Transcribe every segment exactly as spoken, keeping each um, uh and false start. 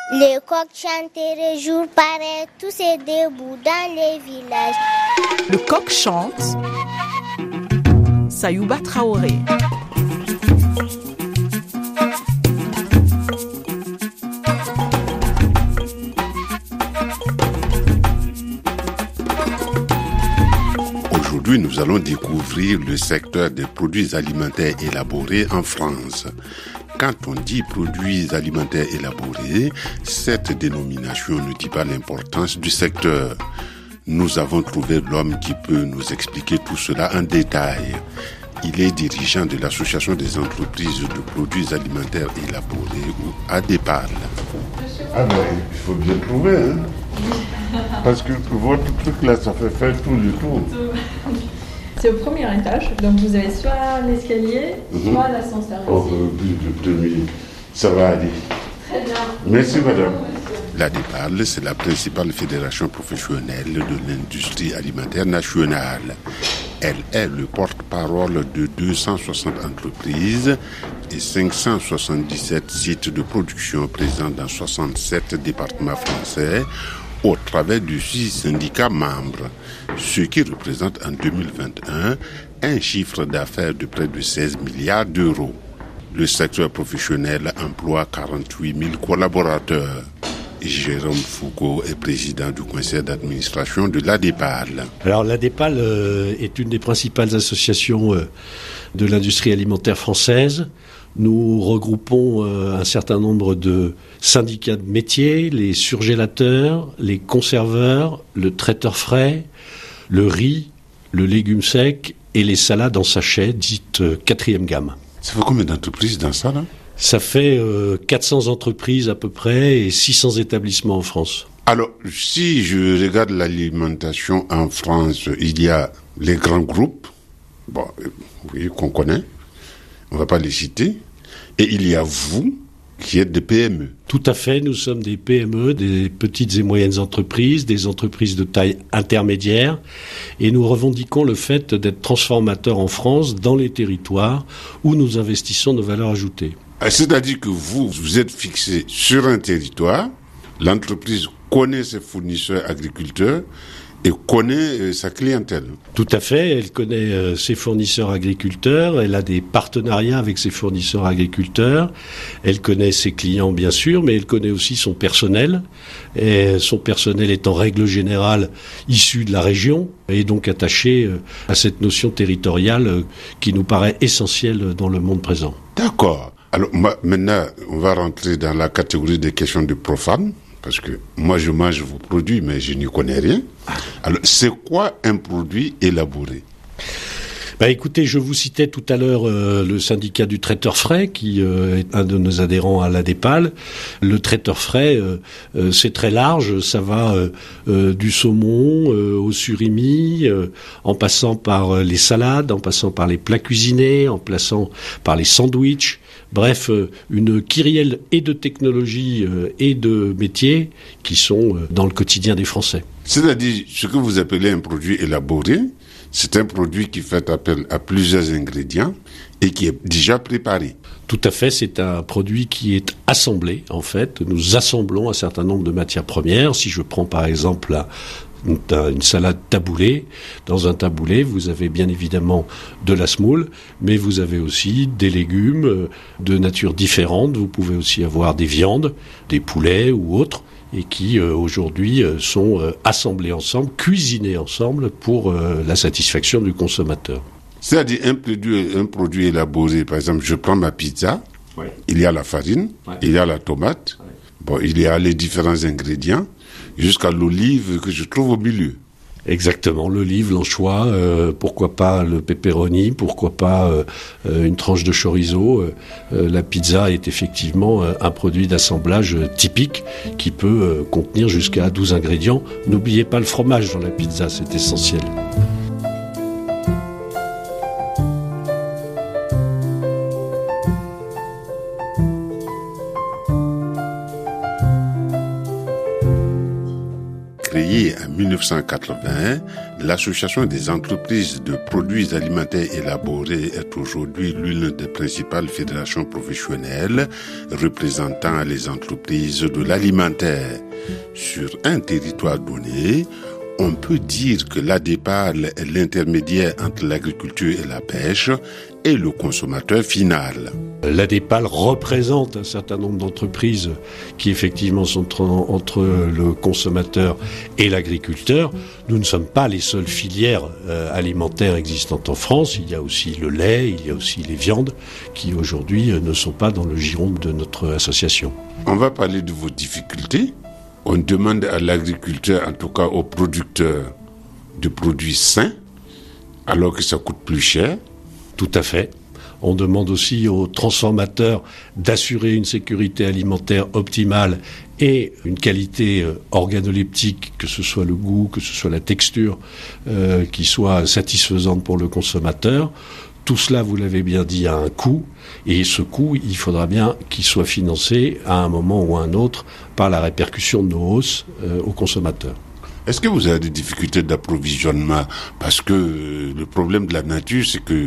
Les coqs chanteraient jour pareil, tous et debout dans les villages. Le coq chante. Sayouba Traoré. Aujourd'hui, nous allons découvrir le secteur des produits alimentaires élaborés en France. Quand on dit produits alimentaires élaborés, cette dénomination ne dit pas l'importance du secteur. Nous avons trouvé l'homme qui peut nous expliquer tout cela en détail. Il est dirigeant de l'Association des entreprises de produits alimentaires élaborés ou ADEPAL. Ah ben, il faut bien trouver, hein. Parce que votre truc là, ça fait faire tout le tour. C'est au premier étage, donc vous avez soit l'escalier, mm-hmm. soit l'ascenseur. Oh, le premier, ça va aller. Très bien. Merci madame. L'ADEPAL, c'est la principale fédération professionnelle de l'industrie alimentaire nationale. Elle est le porte-parole de deux cent soixante entreprises et cinq cent soixante-dix-sept sites de production présents dans soixante-sept départements français au travers de six syndicats membres, ce qui représente en deux mille vingt et un un chiffre d'affaires de près de seize milliards d'euros. Le secteur professionnel emploie quarante-huit mille collaborateurs. Jérôme Foucault est président du conseil d'administration de l'ADEPAL. Alors l'ADEPAL euh, est une des principales associations euh, de l'industrie alimentaire française. Nous regroupons euh, un certain nombre de syndicats de métiers, les surgélateurs, les conserveurs, le traiteur frais, le riz, le légume sec et les salades en sachet, dites euh, quatrième gamme. Ça fait combien d'entreprises dans ça, là ? Ça fait euh, quatre cents entreprises à peu près et six cents établissements en France. Alors, si je regarde l'alimentation en France, il y a les grands groupes, bon, oui, qu'on connaît, on ne va pas les citer, et il y a vous, qui êtes des P M E. Tout à fait, nous sommes des P M E, des petites et moyennes entreprises, des entreprises de taille intermédiaire, et nous revendiquons le fait d'être transformateurs en France, dans les territoires où nous investissons nos valeurs ajoutées. C'est-à-dire que vous, vous êtes fixé sur un territoire, l'entreprise connaît ses fournisseurs agriculteurs et connaît sa clientèle. Tout à fait, elle connaît ses fournisseurs agriculteurs, elle a des partenariats avec ses fournisseurs agriculteurs, elle connaît ses clients bien sûr, mais elle connaît aussi son personnel, et son personnel est en règle générale issu de la région, et donc attaché à cette notion territoriale qui nous paraît essentielle dans le monde présent. D'accord. Alors maintenant, on va rentrer dans la catégorie des questions de profanes, parce que moi je mange vos produits, mais je n'y connais rien. Alors, c'est quoi un produit élaboré ? Bah écoutez, je vous citais tout à l'heure euh, le syndicat du traiteur frais, qui euh, est un de nos adhérents à l'ADEPAL. Le traiteur frais, euh, euh, c'est très large, ça va euh, euh, du saumon euh, au surimi, euh, en passant par euh, les salades, en passant par les plats cuisinés, en passant par les sandwichs. Bref, euh, une kyrielle et de technologies euh, et de métiers qui sont euh, dans le quotidien des Français. C'est-à-dire, ce que vous appelez un produit élaboré, c'est un produit qui fait appel à plusieurs ingrédients et qui est déjà préparé. Tout à fait, c'est un produit qui est assemblé, en fait. Nous assemblons un certain nombre de matières premières. Si je prends par exemple la Une, une salade taboulée. Dans un taboulé, vous avez bien évidemment de la semoule, mais vous avez aussi des légumes de nature différente. Vous pouvez aussi avoir des viandes, des poulets ou autres, et qui euh, aujourd'hui euh, sont euh, assemblés ensemble, cuisinés ensemble pour euh, la satisfaction du consommateur. C'est-à-dire un produit, un produit élaboré, par exemple, je prends ma pizza, ouais. Il y a la farine, ouais. Il y a la tomate, ouais. Bon, il y a les différents ingrédients, jusqu'à l'olive que je trouve au milieu. Exactement, l'olive, l'anchois, euh, pourquoi pas le pepperoni, pourquoi pas euh, une tranche de chorizo. Euh, la pizza est effectivement euh, un produit d'assemblage typique qui peut euh, contenir jusqu'à douze ingrédients. N'oubliez pas le fromage dans la pizza, c'est essentiel. créée en mille neuf cent quatre-vingts, l'Association des entreprises de produits alimentaires élaborés est aujourd'hui l'une des principales fédérations professionnelles représentant les entreprises de l'alimentaire. Sur un territoire donné, on peut dire que l'ADEPAL est l'intermédiaire entre l'agriculture et la pêche et le consommateur final. L'ADEPAL représente un certain nombre d'entreprises qui effectivement sont entre le consommateur et l'agriculteur. Nous ne sommes pas les seules filières euh, alimentaires existantes en France. Il y a aussi le lait, il y a aussi les viandes qui aujourd'hui euh, ne sont pas dans le giron de notre association. On va parler de vos difficultés. On demande à l'agriculteur, en tout cas aux producteurs, de produits sains, alors que ça coûte plus cher. Tout à fait. On demande aussi aux transformateurs d'assurer une sécurité alimentaire optimale et une qualité organoleptique, que ce soit le goût, que ce soit la texture, euh, qui soit satisfaisante pour le consommateur. Tout cela, vous l'avez bien dit, a un coût. Et ce coût, il faudra bien qu'il soit financé à un moment ou à un autre par la répercussion de nos hausses euh, aux consommateurs. Est-ce que vous avez des difficultés d'approvisionnement? Parce que euh, le problème de la nature, c'est que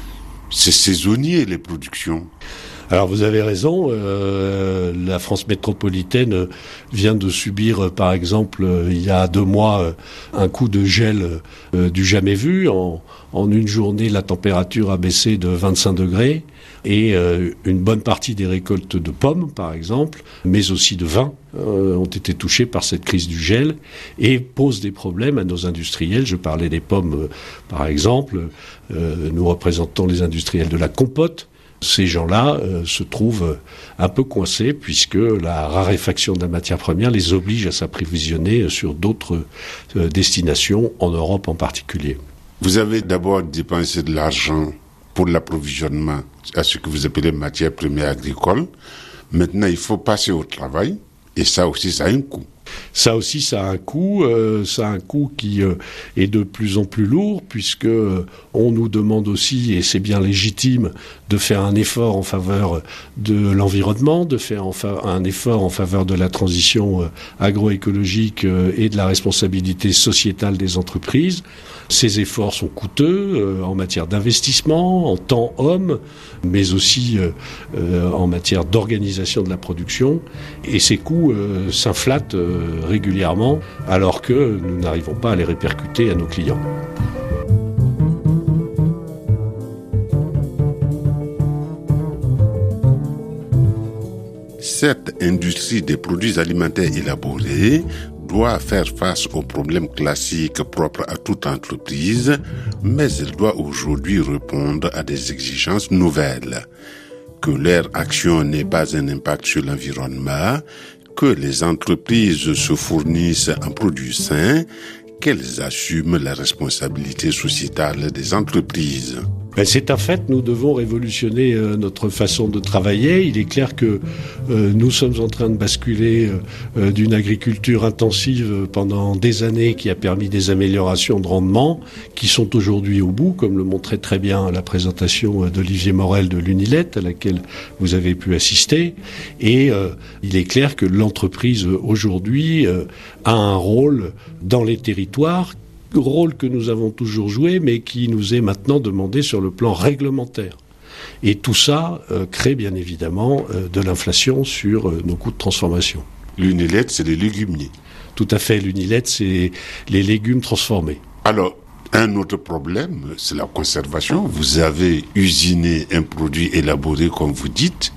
c'est saisonnier, les productions. Alors vous avez raison, euh, la France métropolitaine vient de subir, euh, par exemple, euh, il y a deux mois, euh, un coup de gel euh, du jamais vu. En, en une journée, la température a baissé de vingt-cinq degrés et euh, une bonne partie des récoltes de pommes, par exemple, mais aussi de vin, euh, ont été touchées par cette crise du gel et posent des problèmes à nos industriels. Je parlais des pommes, euh, par exemple. Euh, nous représentons les industriels de la compote. Ces gens-là euh, se trouvent un peu coincés puisque la raréfaction de la matière première les oblige à s'approvisionner sur d'autres euh, destinations, en Europe en particulier. Vous avez d'abord dépensé de l'argent pour l'approvisionnement à ce que vous appelez matière première agricole. Maintenant, il faut passer au travail et ça aussi, ça a un coût. Ça aussi, ça a un coût. Euh, ça a un coût qui euh, est de plus en plus lourd, puisque euh, on nous demande aussi, et c'est bien légitime, de faire un effort en faveur de l'environnement, de faire en fa- un effort en faveur de la transition euh, agroécologique euh, et de la responsabilité sociétale des entreprises. Ces efforts sont coûteux euh, en matière d'investissement, en temps homme, mais aussi euh, euh, en matière d'organisation de la production. Et ces coûts euh, s'inflatent euh, régulièrement, alors que nous n'arrivons pas à les répercuter à nos clients. Cette industrie des produits alimentaires élaborés doit faire face aux problèmes classiques propres à toute entreprise, mais elle doit aujourd'hui répondre à des exigences nouvelles. Que leur action n'ait pas un impact sur l'environnement, que les entreprises se fournissent en produits sains, qu'elles assument la responsabilité sociétale des entreprises. Ben c'est un fait, nous devons révolutionner euh, notre façon de travailler. Il est clair que euh, nous sommes en train de basculer euh, d'une agriculture intensive pendant des années qui a permis des améliorations de rendement, qui sont aujourd'hui au bout, comme le montrait très bien la présentation d'Olivier Morel de l'Unilette, à laquelle vous avez pu assister. Et euh, il est clair que l'entreprise aujourd'hui euh, a un rôle dans les territoires, rôle que nous avons toujours joué, mais qui nous est maintenant demandé sur le plan réglementaire. Et tout ça euh, crée bien évidemment euh, de l'inflation sur euh, nos coûts de transformation. L'Unilette, c'est les légumiers. Tout à fait, l'Unilette, c'est les légumes transformés. Alors, un autre problème, c'est la conservation. Vous avez usiné un produit élaboré, comme vous dites,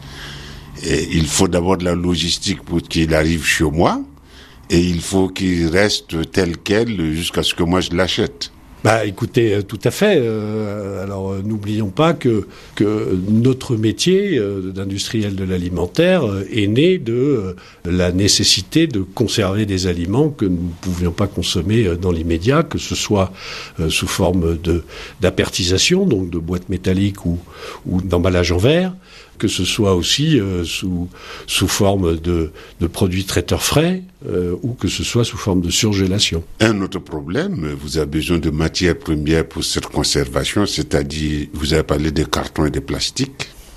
et il faut d'abord de la logistique pour qu'il arrive chez moi. Et il faut qu'il reste tel quel jusqu'à ce que moi je l'achète. Bah, écoutez, euh, tout à fait. Euh, alors, euh, n'oublions pas que que notre métier euh, d'industriel de l'alimentaire euh, est né de euh, la nécessité de conserver des aliments que nous ne pouvions pas consommer euh, dans l'immédiat, que ce soit euh, sous forme de d'apertisation, donc de boîtes métalliques ou ou d'emballage en verre, que ce soit aussi euh, sous sous forme de de produits traiteurs frais, euh, ou que ce soit sous forme de surgélation. Un autre problème, vous avez besoin de matières premières pour cette conservation, c'est-à-dire, vous avez parlé des cartons et des plastiques.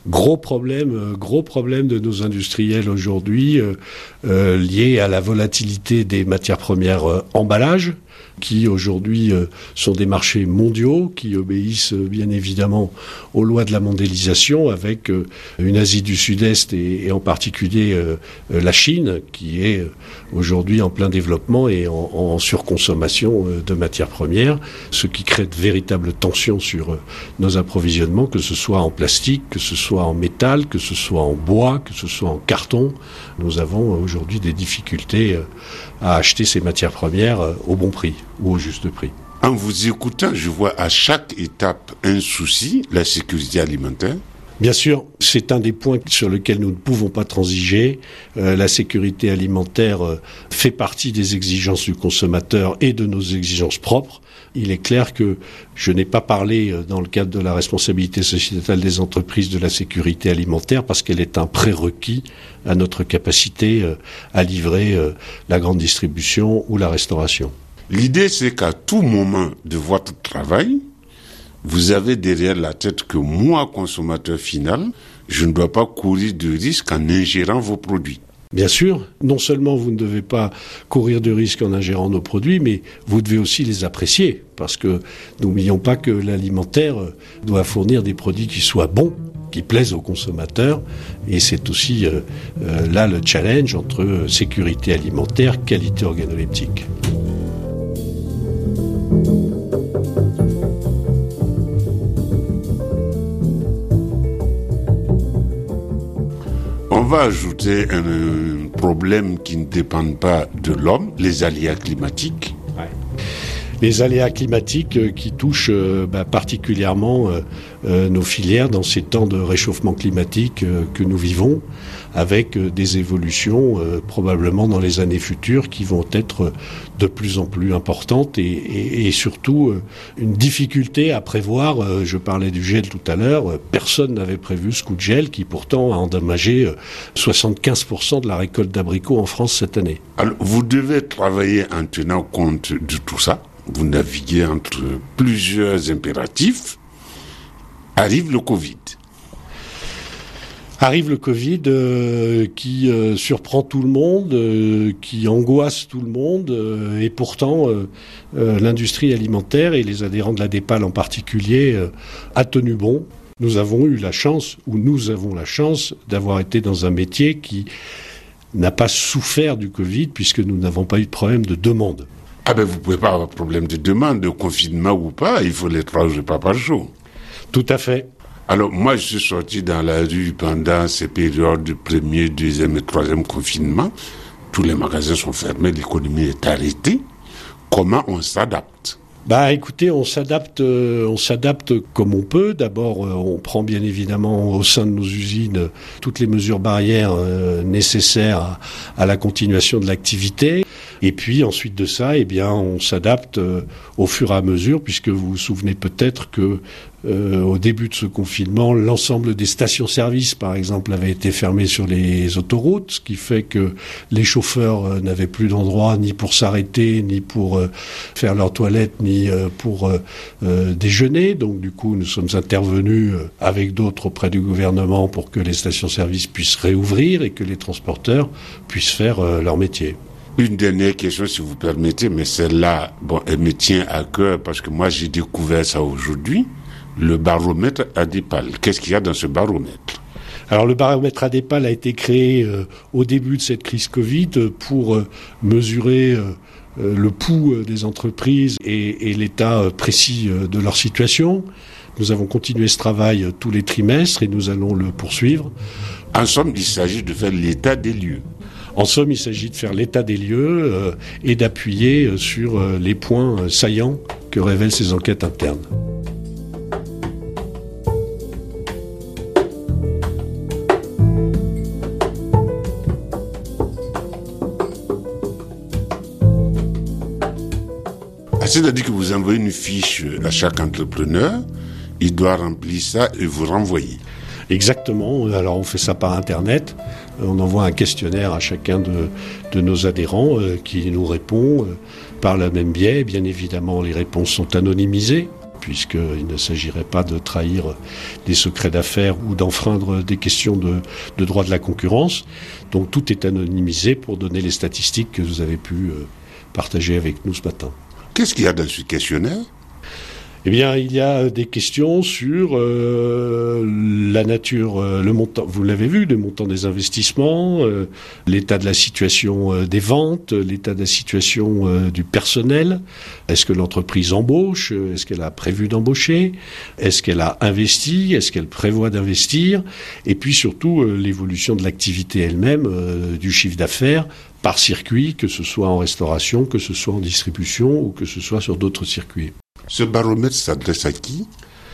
Gros problème, euh, gros problème de nos industriels aujourd'hui, euh, euh, lié à la volatilité des matières premières euh, emballage, qui aujourd'hui euh, sont des marchés mondiaux, qui obéissent euh, bien évidemment aux lois de la mondialisation, avec euh, une Asie du Sud-Est et, et en particulier euh, euh, la Chine, qui est euh, aujourd'hui en plein développement et en, en surconsommation euh, de matières premières, ce qui crée de véritables tensions sur euh, nos approvisionnements, que ce soit en plastique, que ce soit en métal, que ce soit en bois, que ce soit en carton. Nous avons euh, aujourd'hui des difficultés euh, à acheter ces matières premières euh, au bon prix ou au juste prix. En vous écoutant, je vois à chaque étape un souci, la sécurité alimentaire. Bien sûr, c'est un des points sur lesquels nous ne pouvons pas transiger. Euh, la sécurité alimentaire euh, fait partie des exigences du consommateur et de nos exigences propres. Il est clair que je n'ai pas parlé euh, dans le cadre de la responsabilité sociétale des entreprises de la sécurité alimentaire parce qu'elle est un prérequis à notre capacité euh, à livrer euh, la grande distribution ou la restauration. L'idée, c'est qu'à tout moment de votre travail, vous avez derrière la tête que moi, consommateur final, je ne dois pas courir de risque en ingérant vos produits. Bien sûr, non seulement vous ne devez pas courir de risque en ingérant nos produits, mais vous devez aussi les apprécier, parce que n'oublions pas que l'alimentaire doit fournir des produits qui soient bons, qui plaisent aux consommateurs, et c'est aussi euh, euh, là le challenge entre sécurité alimentaire, qualité organoleptique. On va ajouter un problème qui ne dépend pas de l'homme, les aléas climatiques. Ouais. Les aléas climatiques euh, qui touchent euh, bah, particulièrement euh, euh, nos filières dans ces temps de réchauffement climatique euh, que nous vivons, avec euh, des évolutions euh, probablement dans les années futures qui vont être euh, de plus en plus importantes et, et, et surtout euh, une difficulté à prévoir. Euh, je parlais du gel tout à l'heure, euh, personne n'avait prévu ce coup de gel qui pourtant a endommagé euh, soixante-quinze pour cent de la récolte d'abricots en France cette année. Alors, vous devez travailler en tenant compte de tout ça. Vous naviguez entre plusieurs impératifs. Arrive le Covid. Arrive le Covid euh, qui euh, surprend tout le monde, euh, qui angoisse tout le monde, euh, et pourtant euh, euh, l'industrie alimentaire et les adhérents de la DEPAL en particulier euh, a tenu bon. Nous avons eu la chance, ou nous avons la chance, d'avoir été dans un métier qui n'a pas souffert du Covid puisque nous n'avons pas eu de problème de demande. Ah ben vous pouvez pas avoir de problème de demande, de confinement ou pas, il faut les trois repas par jour. Tout à fait. Alors moi je suis sorti dans la rue pendant ces périodes de premier, deuxième et troisième confinement. Tous les magasins sont fermés, l'économie est arrêtée. Comment on s'adapte ? Bah écoutez, on s'adapte, euh, on s'adapte comme on peut. D'abord, euh, on prend bien évidemment au sein de nos usines euh, toutes les mesures barrières euh, nécessaires à, à la continuation de l'activité. Et puis ensuite de ça, eh bien, on s'adapte euh, au fur et à mesure, puisque vous vous souvenez peut-être que euh, au début de ce confinement, l'ensemble des stations-service, par exemple, avaient été fermées sur les autoroutes, ce qui fait que les chauffeurs euh, n'avaient plus d'endroit ni pour s'arrêter, ni pour euh, faire leur toilette, ni euh, pour euh, euh, déjeuner. Donc du coup, nous sommes intervenus euh, avec d'autres auprès du gouvernement pour que les stations-service puissent réouvrir et que les transporteurs puissent faire euh, leur métier. Une dernière question, si vous permettez, mais celle-là, bon, elle me tient à cœur parce que moi, j'ai découvert ça aujourd'hui. Le baromètre ADEPAL. Qu'est-ce qu'il y a dans ce baromètre ? Alors, le baromètre ADEPAL a été créé euh, au début de cette crise Covid pour euh, mesurer euh, le pouls euh, des entreprises et, et l'état euh, précis euh, de leur situation. Nous avons continué ce travail euh, tous les trimestres et nous allons le poursuivre. En somme, il s'agit de faire l'état des lieux. En somme, il s'agit de faire l'état des lieux euh, et d'appuyer euh, sur euh, les points euh, saillants que révèlent ces enquêtes internes. C'est-à-dire que vous envoyez une fiche à chaque entrepreneur, il doit remplir ça et vous renvoyer. Exactement. Alors on fait ça par Internet. On envoie un questionnaire à chacun de, de nos adhérents euh, qui nous répond euh, par le même biais. Bien évidemment, les réponses sont anonymisées. puisqu'il ne s'agirait pas de trahir des secrets d'affaires ou d'enfreindre des questions de, de droit de la concurrence. Donc tout est anonymisé pour donner les statistiques que vous avez pu euh, partager avec nous ce matin. Qu'est-ce qu'il y a dans ce questionnaire ? Eh bien, il y a des questions sur euh, la nature, euh, le montant, vous l'avez vu, le montant des investissements, euh, l'état de la situation euh, des ventes, l'état de la situation euh, du personnel. Est-ce que l'entreprise embauche ? Est-ce qu'elle a prévu d'embaucher ? Est-ce qu'elle a investi ? Est-ce qu'elle prévoit d'investir ? Et puis surtout, euh, l'évolution de l'activité elle-même, euh, du chiffre d'affaires, par circuit, que ce soit en restauration, que ce soit en distribution ou que ce soit sur d'autres circuits. Ce baromètre s'adresse à qui ?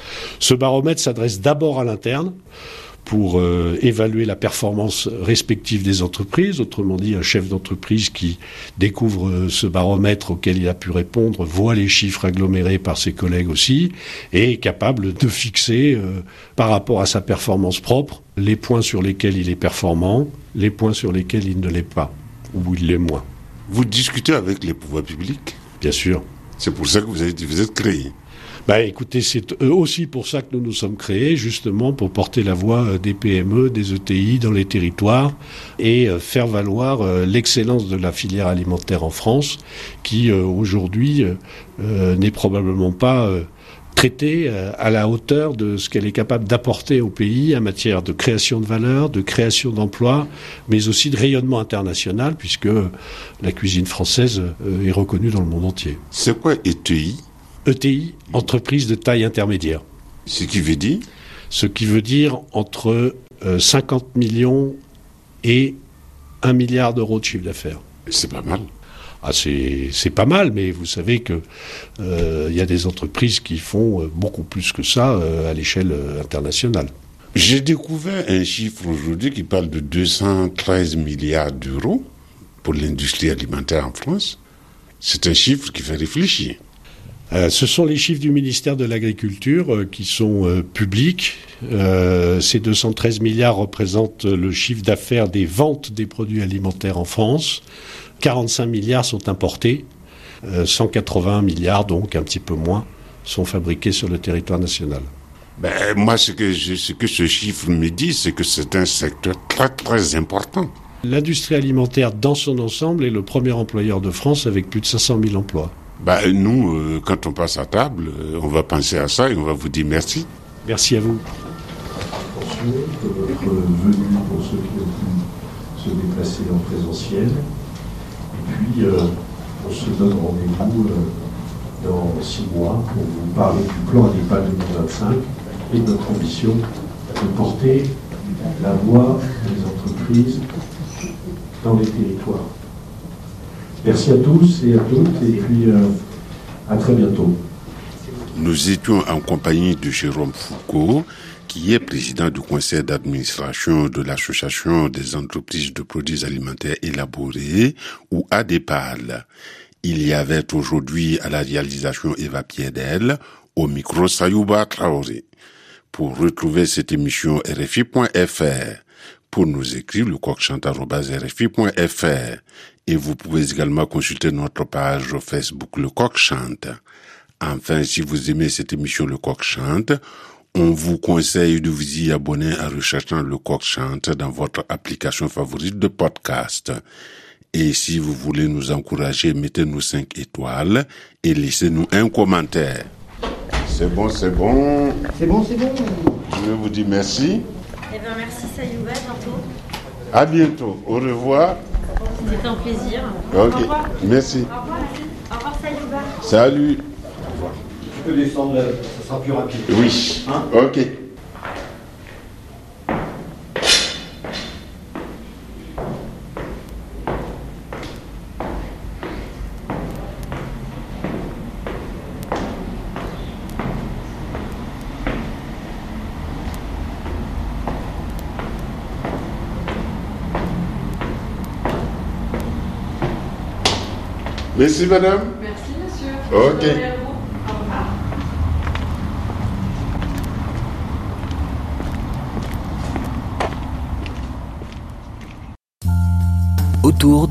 Ce baromètre s'adresse d'abord à l'interne pour euh, évaluer la performance respective des entreprises. Autrement dit, un chef d'entreprise qui découvre euh, ce baromètre auquel il a pu répondre, voit les chiffres agglomérés par ses collègues aussi, et est capable de fixer, euh, par rapport à sa performance propre, les points sur lesquels il est performant, les points sur lesquels il ne l'est pas, ou il l'est moins. Vous discutez avec les pouvoirs publics ? Bien sûr. C'est pour ça que vous êtes, vous êtes créé. Ben, écoutez, c'est aussi pour ça que nous nous sommes créés, justement pour porter la voix des P M E, des E T I dans les territoires et faire valoir l'excellence de la filière alimentaire en France, qui aujourd'hui euh, n'est probablement pas euh, traitée à la hauteur de ce qu'elle est capable d'apporter au pays en matière de création de valeur, de création d'emplois, mais aussi de rayonnement international, puisque la cuisine française est reconnue dans le monde entier. C'est quoi E T I ? E T I, entreprise de taille intermédiaire. Ce qui veut dire ? Ce qui veut dire entre euh, cinquante millions et un milliard d'euros de chiffre d'affaires. C'est pas mal. Ah, c'est, c'est pas mal, mais vous savez que euh, y a des entreprises qui font euh, beaucoup plus que ça euh, à l'échelle euh, internationale. J'ai découvert un chiffre aujourd'hui qui parle de deux cent treize milliards d'euros pour l'industrie alimentaire en France. C'est un chiffre qui fait réfléchir. Euh, ce sont les chiffres du ministère de l'Agriculture euh, qui sont euh, publics. Euh, ces deux cent treize milliards représentent le chiffre d'affaires des ventes des produits alimentaires en France. quarante-cinq milliards sont importés, euh, cent quatre-vingts milliards, donc un petit peu moins, sont fabriqués sur le territoire national. Ben, moi, ce que, je, ce que ce chiffre me dit, c'est que c'est un secteur très, très important. L'industrie alimentaire, dans son ensemble, est le premier employeur de France avec plus de cinq cent mille emplois. Ben, nous, euh, quand on passe à table, euh, on va penser à ça et on va vous dire merci. Merci à vous. Attention de votre venue pour ceux qui ont pu se déplacer en présentiel. Et puis, euh, on se donne rendez-vous euh, dans six mois pour vous parler du plan ADEPAL deux mille vingt-cinq et de notre ambition de porter la voix des entreprises dans les territoires. Merci à tous et à toutes, et puis euh, à très bientôt. Nous étions en compagnie de Jérôme Foucault, qui est président du conseil d'administration de l'Association des entreprises de produits alimentaires élaborés, ou ADEPAL. Il y avait aujourd'hui à la réalisation Eva Piedel, au micro Sayouba Traoré. Pour retrouver cette émission, R F I point F R. Pour nous écrire, le coq chante arobase R F I point F R. Et vous pouvez également consulter notre page Facebook Le Coq Chante. Enfin, si vous aimez cette émission Le Coq Chante, on vous conseille de vous y abonner en recherchant Le Coq Chante dans votre application favorite de podcast. Et si vous voulez nous encourager, mettez-nous cinq étoiles et laissez-nous un commentaire. C'est bon, c'est bon. C'est bon, c'est bon. Je vais vous dire merci. Eh bien, merci Sayouba, bientôt. À bientôt. Au revoir. C'était un plaisir. Ok, Au revoir. merci. Au revoir, merci. Au revoir Sayouba. Salut. Je peux descendre, ça sera plus rapide. Oui. Hein? Ok. Merci madame. Merci monsieur. Ok. Bonne journée à vous. Au revoir. Autour